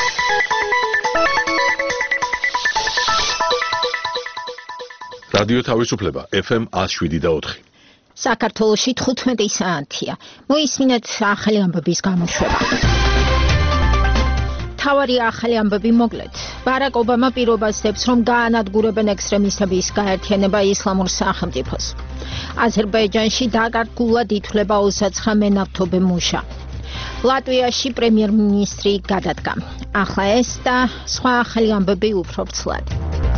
რადიო თავისუფლება FM 107.4. საქართველოში 15 საათია. მოისმინეთ ახალი ამბების გამოშვება. თავარი ახალი ამბები მოკლედ. ბარაკ ობამა პირობას დებს, რომ გაანადგურებენ ექსტრემისტების გაერთიანება ისლამურ სახელმწიფოს. აზერბაიჯანში დაკარგულად ითვლება 29 მენავთობე მუშა. ლატვიაში პრემიერ-მინისტრი გადადგა. ახლა ეს და სხვა ახალი ამბები უფრო ვრცლად.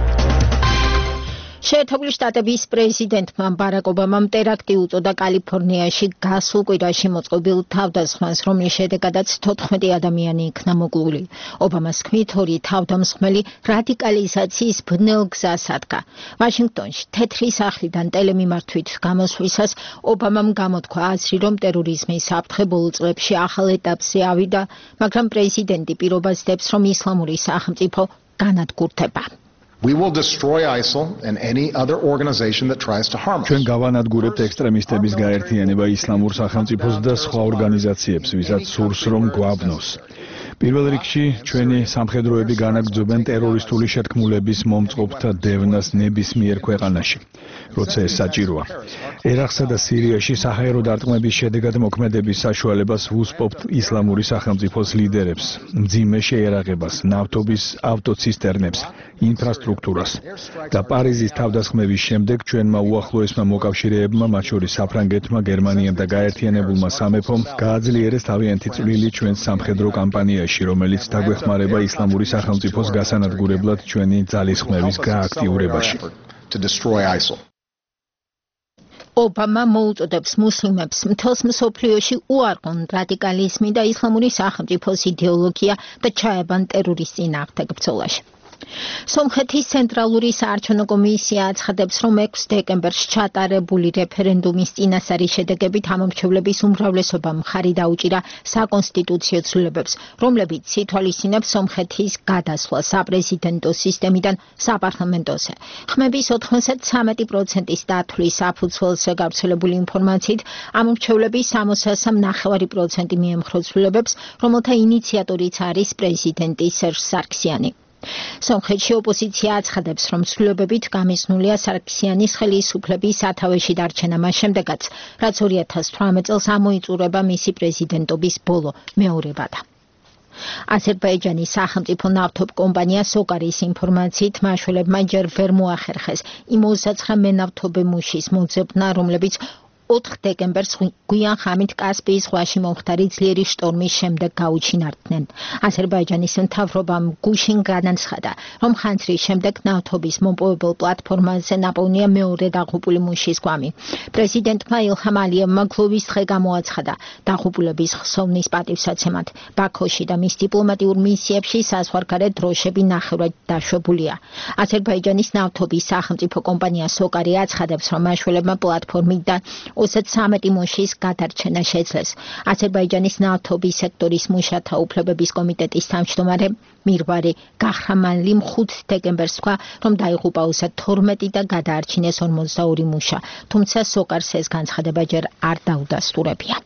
შეერთებული შტატების პრეზიდენტმა ბარაკ ობამამ ტერაქტი უწოდა კალიფორნიაში გასულ კვირაში მოწყობილ თავდასხმას, რომლის შედეგადაც 14 ადამიანი იქნა მოკლული. ობამას თქმით, ორი თავდამსხმელი რადიკალიზაციის ბნელ გზას ადგა. ვაშინგტონში თეთრი სახლიდან ტელემიმართვით გამოსვლისას ობამამ გამოთქვა აზრი, რომ ტერორიზმის საფრთხე ბოლო წლებში ახალ ეტაპზე ავიდა, მაგრამ პრეზიდენტი პირობას დებს, რომ ისლამური სახელმწიფო განადგურდება. We will destroy ISIL and any other organization that tries to harm us. ჩვენ გავანადგურებთ ექსტრემისტების გაერთიანება ისლამურ სახელმწიფოს და სხვა ორგანიზაციებს, ვისაც სურს რომ გვაბნოს. პირველ რიგში ჩვენი სამხედროები განაგრძობენ ტერორისტული შეთქმულების მომწყობთა დევნას ნებისმიერ ქვეყანაში, როცა ეს საჭიროა. ერაყსა და სირიაში საჰაერო დარტყმების შედეგად მოქმედების საშუალებას ვუსპობთ ისლამური სახელმწიფოს ლიდერებს, მძიმე შეერაღებას, ნავთობის ავტოცისტერნებს, ინფრასტრუქტურას. და პარიზის თავდასხმების შემდეგ ჩვენმა უახლოესმა მოკავშირეებმა, მათ შორის საფრანგეთმა, გერმანიამ და გაერთიანებულმა სამეფომ გააძლიერეს თავიანთი წვლილი ჩვენს სამხედრო კამპანიაში, რომელიც დაგვეხმარება ისლამური სახელმწიფოს გასანადგურებლად ჩვენი ძალისხმევის გააქტიურებაში. ობამა მოუწოდებს მუსლიმებს მთელს მსოფლიოში უარყონ რადიკალიზმი და ისლამური სახელმწიფოს იდეოლოგია და ჩაებან ტერორის წინააღმდეგ ბრძოლაში. სომხეთის ცენტრალური საარჩევნო კომისია აცხადებს, რომ 6 დეკემბერს ჩატარებული რეფერენდუმის წინასწარი შედეგებით ამომრჩევლების უმრავლესობამ მხარი დაუჭირა საკონსტიტუციო ცვლილებებს, რომლებიც ითვალისწინებს სომხეთის გადასვლას საპრეზიდენტო სისტემიდან საპარლამენტოზე. ხმების 93%-ის დათვლის საფუძველზე გავრცელებული ინფორმაციით, ამომრჩევლები 63.5% მიემხრა ცვლილებებს, რომელთა ინიციატორიც არის პრეზიდენტი სერჟ სარქსიანი. სომხეთში ოპოზიცია აცხადებს, რომ ცვლილებებით გამიზნულია სარქსიანის ხელისუფლების სათავეში დარჩენა მას შემდეგაც, რაც 2018 წელს ამოიწურება მისი პრეზიდენტობის ბოლო მეორებადა. აზერბაიჯანის სახელმწიფო ნავთობ კომპანია სოკარის ინფორმაციით მაშველებმა ჯერ ვერ მოახერხეს იმ 29 მენავთობე მუშის მოძებნა, რომლებიც 4 დეკემბერს გვიან ხამით კასპიის ზღვაში მომხდარი ძლიერი შტორმის შემდეგ გაუჩინარდნენ. აზერბაიჯანის მთავრობამ გუშინ განაცხადა, რომ ხანძრის შემდეგ ნავთობის მომპოვებელ პლატფორმაზე ნაპოვნია მეორე დაღუპული მუშის გვამი. პრეზიდენტმა ილჰამ ალიევმა გლოვის დღე გამოაცხადა დაღუპულების ხსოვნის პატივსაცემად. ბაქოში და მის დიპლომატიურ მისიებში საზღვარგარეთ დროშები ნახევრად დაშვებულია. აზერბაიჯანის ნავთობის სახელმწიფო კომპანია სოკარი აცხადებს, რომ მაშველებმა პლატფორმიდან 33 მუშის გადარჩენა შეძლეს. აზერბაიჯანის ნავთობის სექტორის მუშათა უფლებების კომიტეტის თავმჯდომარე მირვარი გახრამანლიმ 5 დეკემბერს თქვა, რომ დაიღუპა 32 და გადაარჩინეს 42 მუშა, თუმცა სოკარს ეს განცხადება ჯერ არ დაუდასტურებია.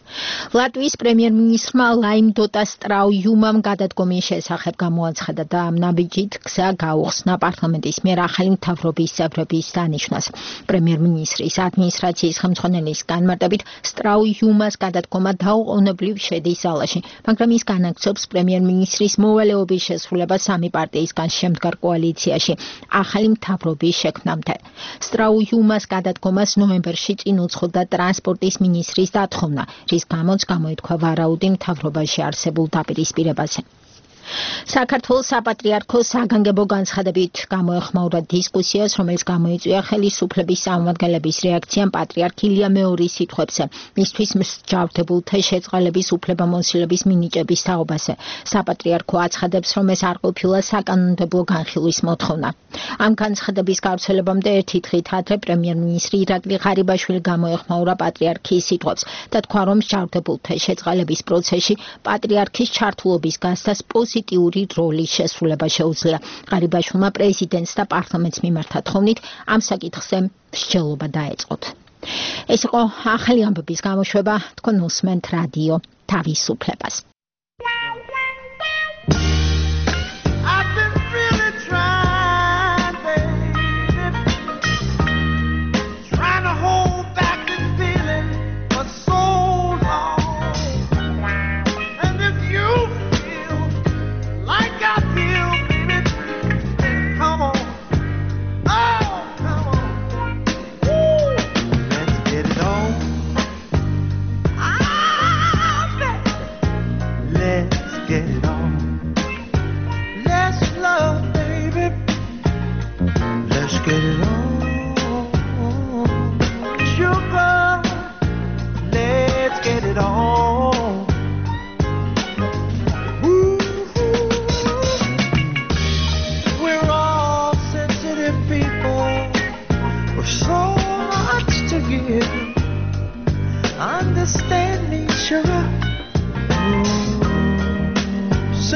ლატვიის პრემიერ-მინისტრმა ლაიმდოტა სტრაუიუმამ გადადგომის შესახებ გამოაცხადა და ამ ნაბიჯით გზა გაუხსნა პარლამენტის მიერ ახალი მთავრობის წევრების დანიშვნას. პრემიერ-მინისტრის ადმინისტრაციის ხელმძღვანელის განმარტებით სტრაუიუმას გადადგომა დაუყოვნებლივ შედის ზალაში, მაგრამ ის განაგრძობს პრემიერ-მინისტრის მოვალეობის შესრულებას სამი პარტიისგან შემდგარ კოალიციაში ახალი მთავრობის შექმნამდე. სტრაუიუმას გადადგომას ნოემბერში წინ უძღოდა ტრანსპორტის მინისტრის დათხოვნა, რის გამოც გამოითქვა ვარაუდი მთავრობაში არსებულ დაპირისპირებაზე. საქართველოს საპატრიარქო საგანგებო განცხადებით გამოეხმაურა დისკუსიას, რომელიც გამოიწვია ხელისუფლების წარმომადგენლების რეაქციამ პატრიარქ ილია მეორის სიტყვებზე, მისთვის მსჯავრდებულთა შეწყალების უფლებამოსილების მინიჭების თაობაზე. საპატრიარქო აცხადებს, რომ ეს არ ყოფილა საკანონმდებლო განხილვის მოთხოვნა. ამ განცხადების გავრცელებამდე ერთი დღით ადრე პრემიერ-მინისტრი ირაკლი ღარიბაშვილი გამოეხმაურა პატრიარქის სიტყვებს და თქვა, რომ მსჯავრდებულთა შეწყალების პროცესში პატრიარქის ჩართულობის გასცას პოზიტიური როლის შესრულება შეუძლია. ღარიბაშვილმა პრეზიდენტს და პარლამენტს მიმართა თხოვნით ამ საკითხზე მსჯელობა დაეწყოთ. ეს იყო ახალი ამბების გამოშვება, თქვენ უსმენთ რადიო თავისუფლებას.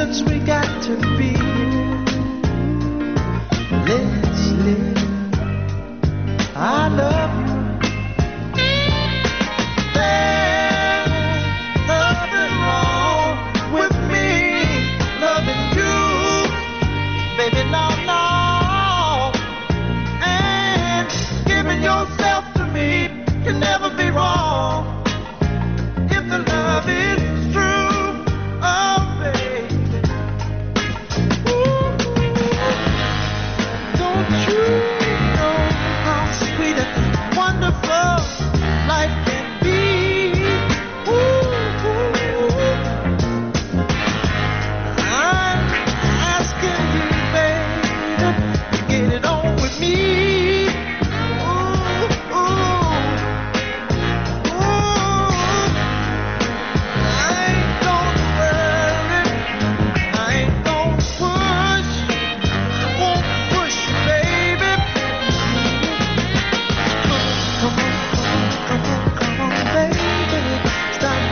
reasons we got to be. Let's live. I love you. There's nothing wrong with me loving you, baby. No, no. And giving yourself to me can never be wrong if the love is true. Oh, baby. Ooh. Don't you know how sweet and wonderful life can be? Ooh. I'm asking you, baby, to get it on with me. Ooh, ooh. I ain't gonna worry, I ain't gonna push, I won't push you, baby. Come on, baby, stop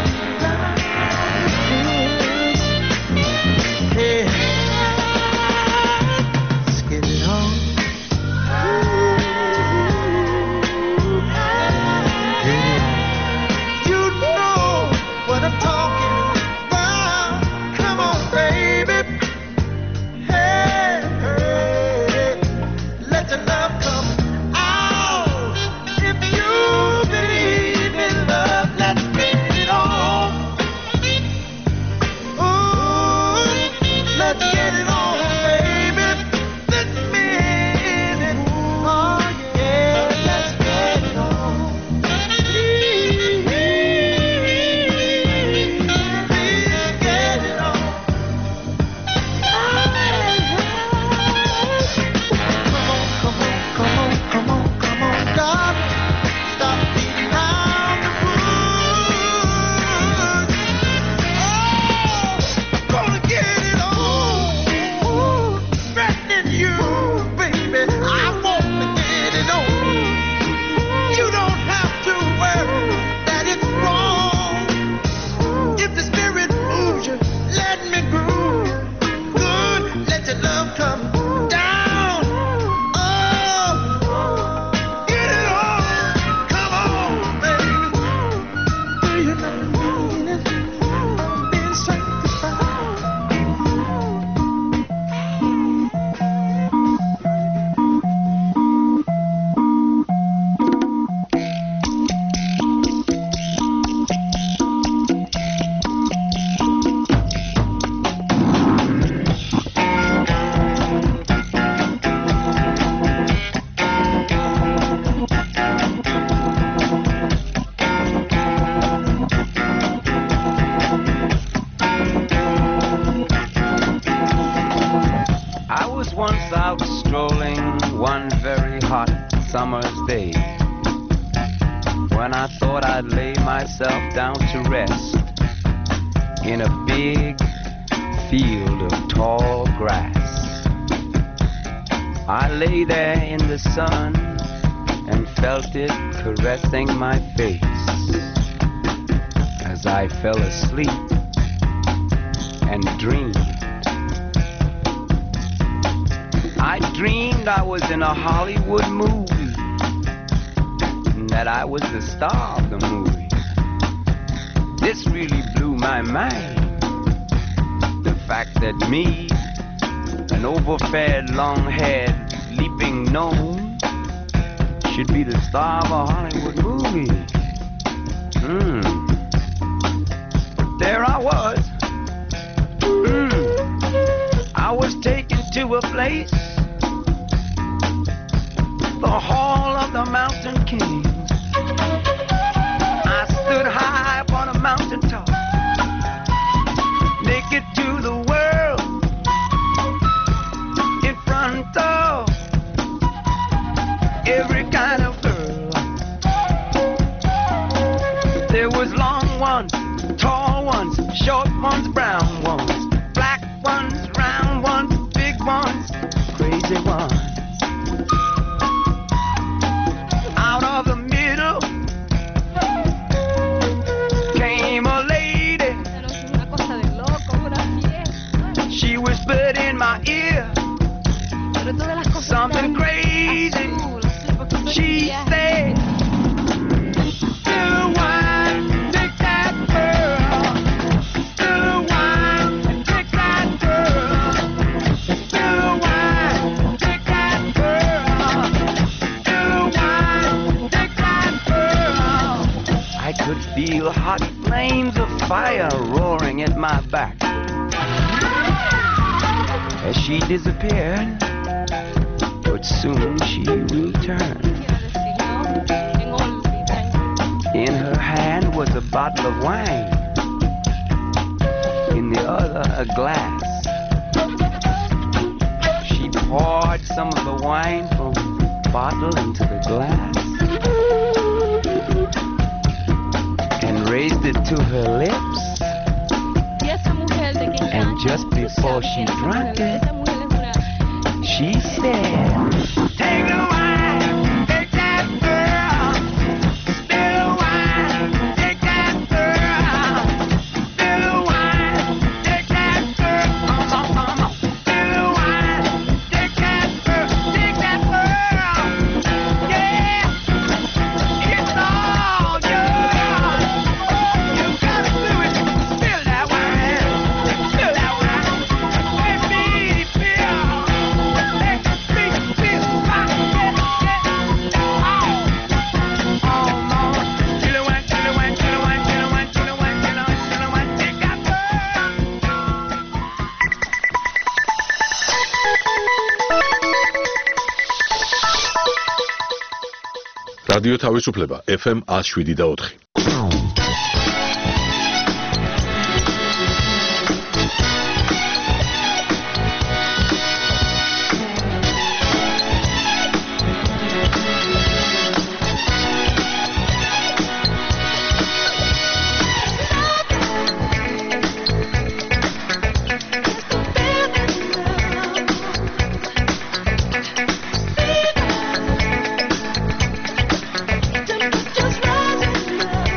yeah. Let's get it on. You know what I'm talking about. Come on, baby. Hey, hey, let your love come out. If you believe in love, let's get it on. Ooh, let's get it on, baby. This minute. Oh, yeah, let's get it on. Please get it on. Come on, darling. Stop beating around the bush. Oh, gonna get it on. Threatening you, baby. I want to get it on. You don't have to worry that it's wrong. If the spirit moves you, let me groove you. Good, let your love come down. Oh, get it on. Come on, baby. Do you know it? I'm being sanctified. I was once out strolling one very hot summer's day, when I thought I'd lay myself down to rest in a big field of tall grass. I lay there in the sun and felt it caressing my face as I fell asleep and dreamed. I dreamed I was in a Hollywood movie, and that I was the star of the movie. This really blew my mind. The fact that me, an overfed, long-haired, leaping gnome, should be the star of a Hollywood movie. But there I was. I was taken to a place, the Hall of the Mountain King. I stood high upon a mountaintop, naked to the world, in front of every kind of girl. There was long ones, tall ones, short ones, brown ones, black ones, round ones, big ones, crazy ones. Out of the middle came a lady my ear. Something crazy. She said, "Still wine, take that girl. Still wine, take that girl. Still wine, take that girl. Still wine, take that girl." I could feel hot flames of fire roaring at my back. As she disappeared, but soon she returned. In her hand was a bottle of wine, in the other a glass. She poured some of the wine from the bottle into the glass and raised it to her lips. And just before she drank it, she said, "Take the wine, take that girl. Still wine, take that girl. Still wine, take that girl. Come on. Still wine, take that girl, take that girl. Yeah, it's all yours. You gotta do it. Spill that wine, spill that wine. Let me feel. რადიო თავისუფლება FM 107.4. Just rising.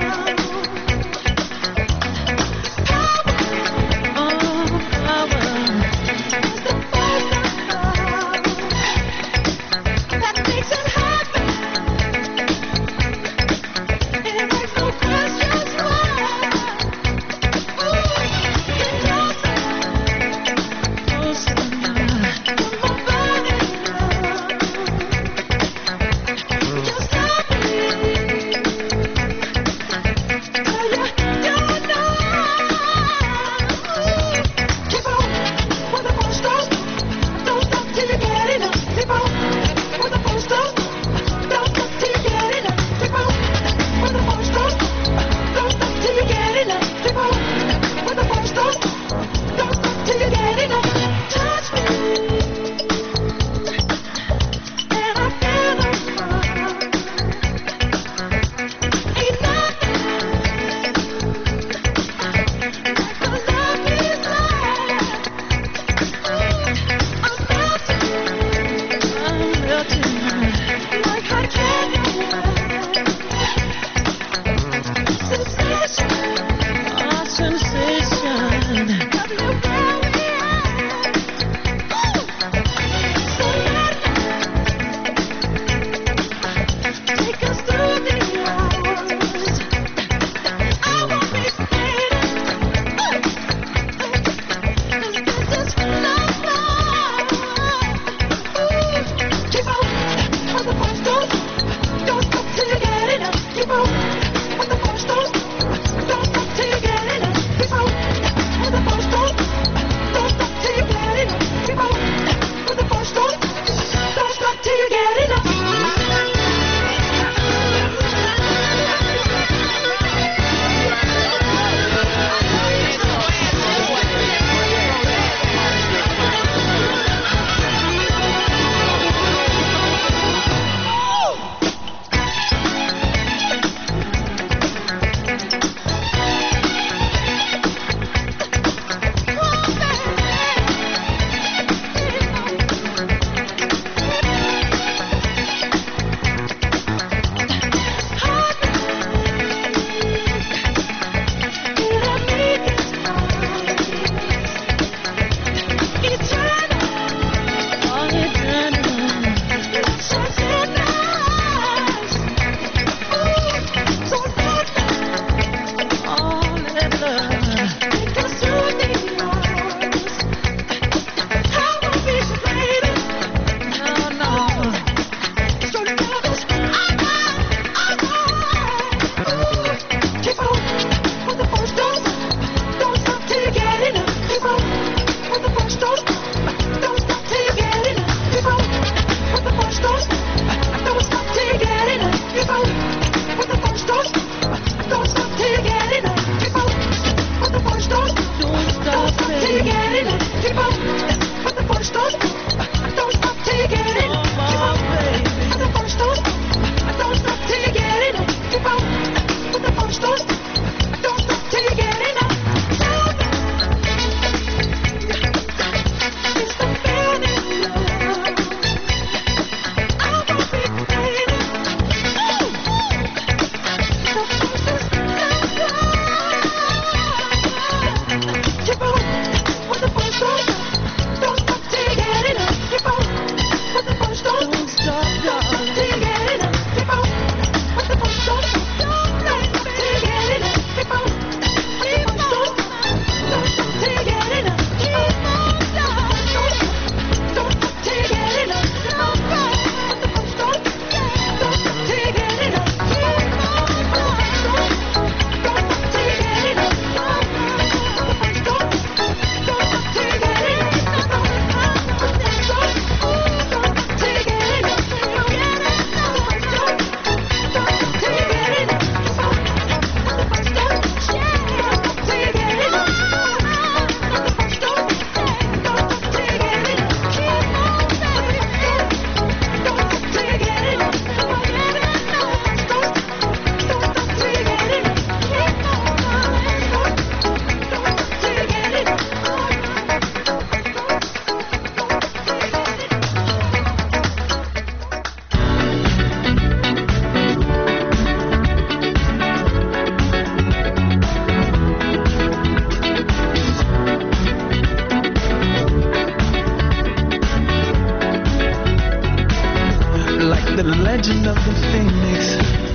The legend of the phoenix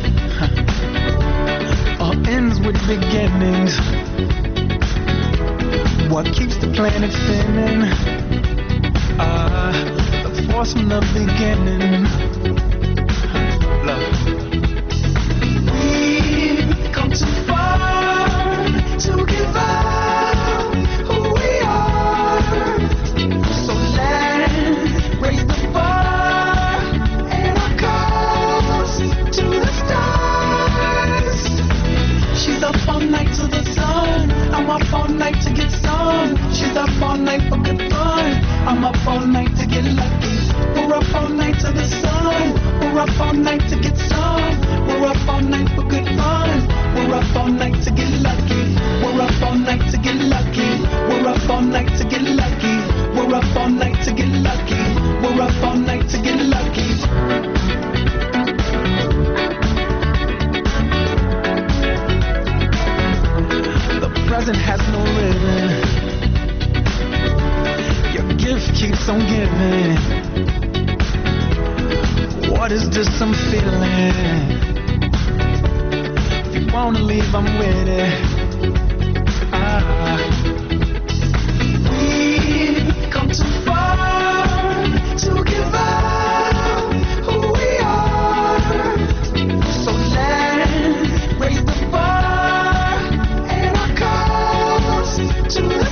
all ends with beginnings. What keeps the planet spinning? The force from the beginning. Love. We've come too far to give up who we are. So let's raise the bar and our cause to the stars. She's up all night to the sun. I'm up all night to get some. She's up all night for good fun. I'm up all night to get lucky. We're up all night to the sun. We're up all night to get some. We're up all night for good fun. We're up all night to get lucky. We're up all night to get lucky. We're up all night to get lucky. We're up all night to get lucky. We're up all night to get lucky. The present has no ribbon. Your gift keeps on giving. What is this I'm feeling? If you wanna leave, I'm with it. We've come too far to give up who we are. So let's raise the bar and our cause to the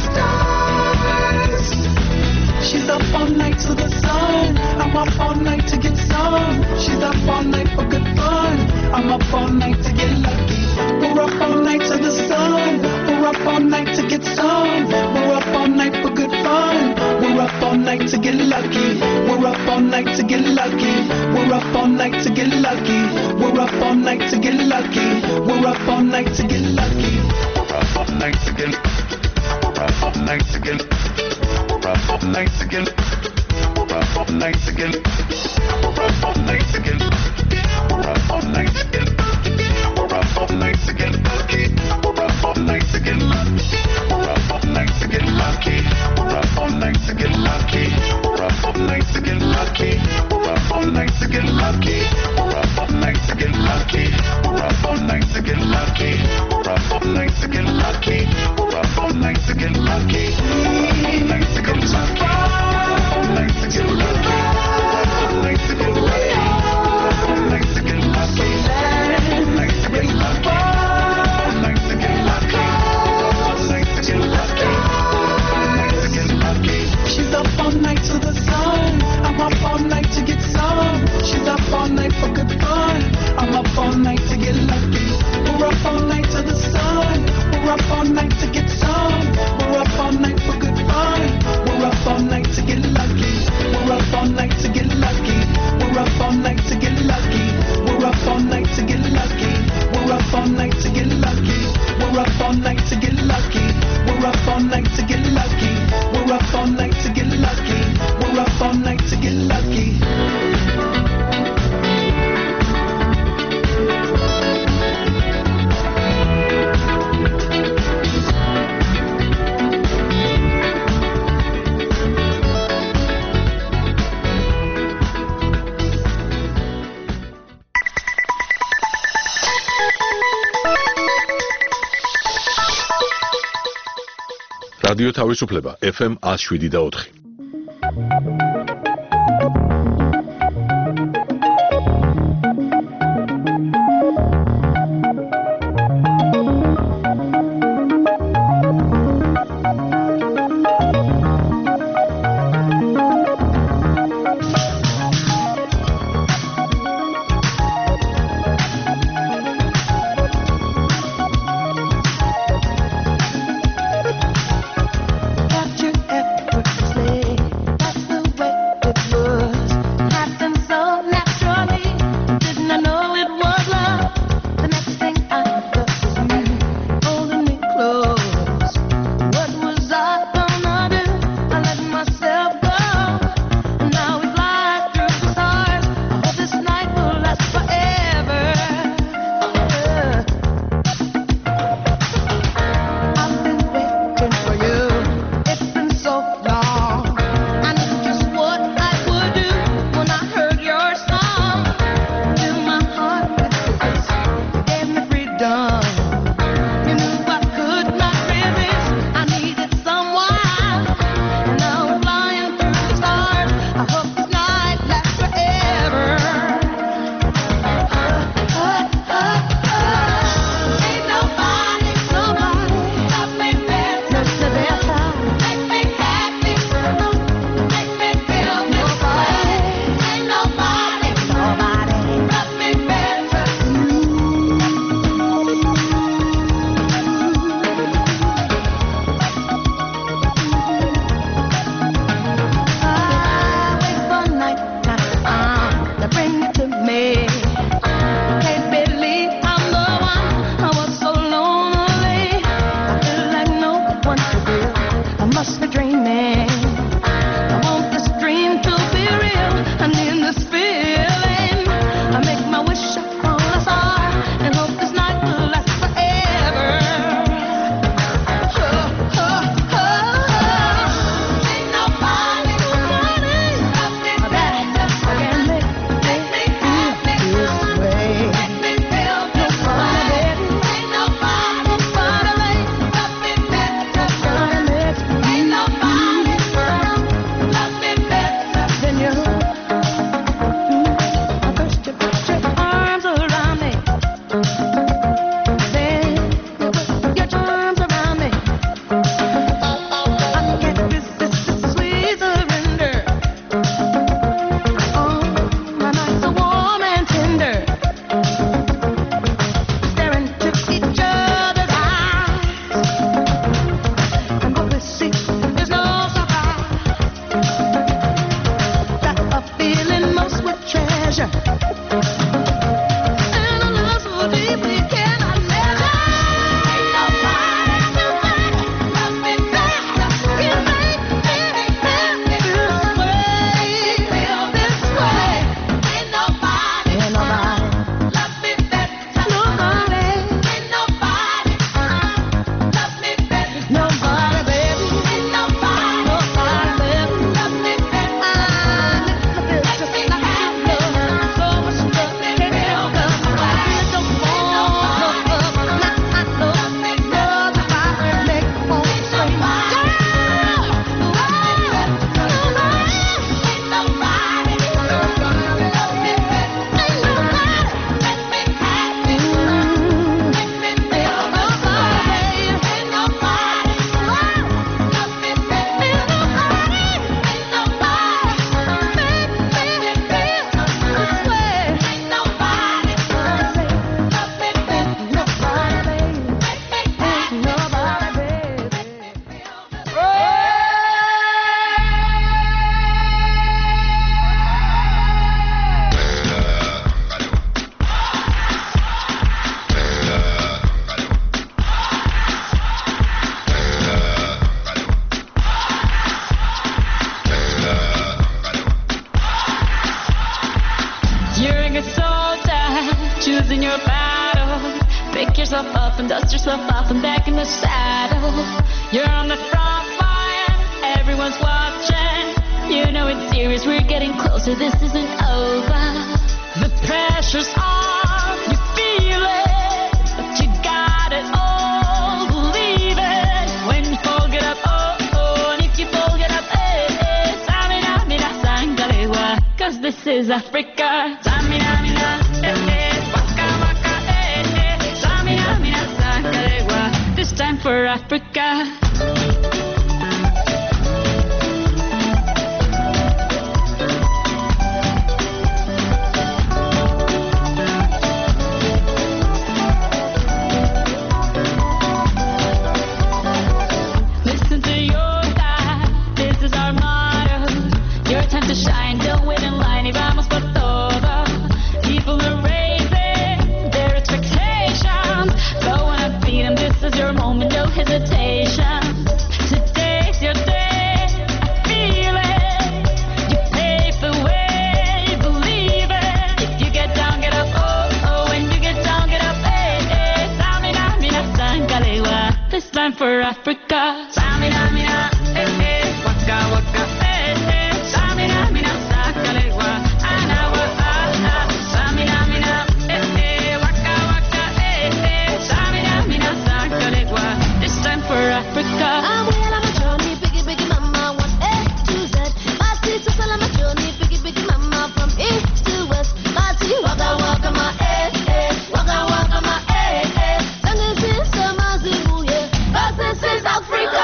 stars. She's up all night to the sun. I'm up all night to get some. She's up all night for good fun. I'm up all night to get lucky. We're up all night to the sun. We're up all night to get some. We're up all night for good fun. We're up all night to get lucky. We're up all night to get lucky. We're up all night to get lucky. We're up all night to get lucky. We're up all night to get lucky. We're up all night to get. We're up all night to get. We're up all night to get. We're up all night to get. We're up all night to get. We're up all night to get. We're up all night to get lucky. We're up all night to get lucky. We're up all night to get lucky. We're up all night to get lucky. We're up all night to get lucky. We're up all night to get lucky. We're up all night to get lucky. We're up all night to get lucky. We're up all night to get lucky. We're up all night to get lucky. We're up all night to get lucky. All night to get lucky. All night to get lucky. All night to get lucky. All night to get lucky. All night to get lucky. All night to get lucky. All night to get lucky. She's up all night to the sun. I'm up all night to get some. She's up all night for good fun. I'm up all night to get lucky. We're up all night to the sun. We're up all night to get some. We're up all night for good fun. We're up all night to get lucky. We're up all night to get lucky. We're up all night to get lucky. We're up all night to get lucky. We're up all night to get lucky. We're up all night to get lucky. We're up all night to get lucky. We're up all night to get lucky. We're up all night to get lucky. რადიო თავისუფლება FM 107.4. Captured effortlessly, that's the and dust yourself off and back in the saddle. You're on the front line, everyone's watching. You know it's serious, we're getting closer, this isn't over. The pressure's on, you feel it, but you got it all, believe it. When you fall, get up, oh, oh, and if you fall, get up, eh, eh. Samina, mina, sangalewa, 'cause this is Africa. Samina, mina, eh, eh, waka, waka, eh, eh. Samina, mina, sangalewa, this time for Africa. Time to shine, don't wait in line, y vamos por todo. People are raising their expectations. Go and beat them, this is your moment, no hesitation. Today's your day, I feel it. You pave the way, believe it. If you get down, get up, oh, oh. When you get down, get up, eh, eh. Samina, mina, sangalewa, this time for Africa. Samina, mina, eh, eh. Waka, waka, eh, eh. Samina, mina, sangalewa, anawa, ah, ah. Samina, mina, eh, eh. Waka, waka, eh, eh. Samina, mina, sangalewa, this time for Africa. I'm well on my journey, biggie, biggie mama, one A to Z. My sister's all on my journey, biggie, biggie mama, from east to west. My to you, waka, waka, my eh, eh. Waka, waka, my eh, eh. Sangin' sister, my Zulu, yeah. 'Cause this is Africa.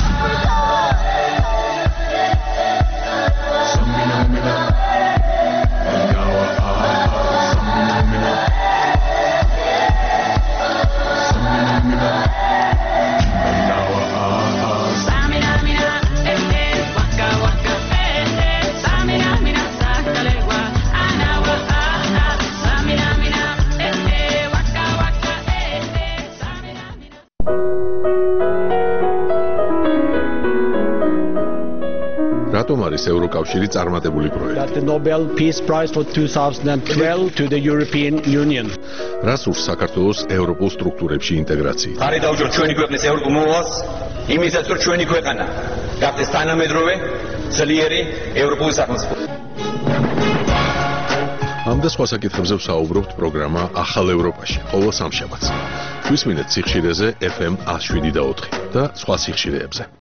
რატომ არის ევროკავშირი წარმატებული პროექტი? That the Nobel Peace Prize for 2012 to the European Union. რას ურს საქართველოს ევროპულ სტრუქტურებში ინტეგრაციით? ხარი დაუჭიროთ ჩვენი ქვეყნის ევროპულ მოვალს, იმისაც რომ ჩვენი ქვეყანა გახდეს თანამედროვე, ძლიერი ევროპული სახელმწიფო. ამ და სხვა საკითხებზე ვსაუბრობთ პროგრამა ახალ ევროპაში, ყოველ სამშაბათს. გვისმინეთ სიხშირეზე FM 107.4 და სხვა სიხშირეებზე.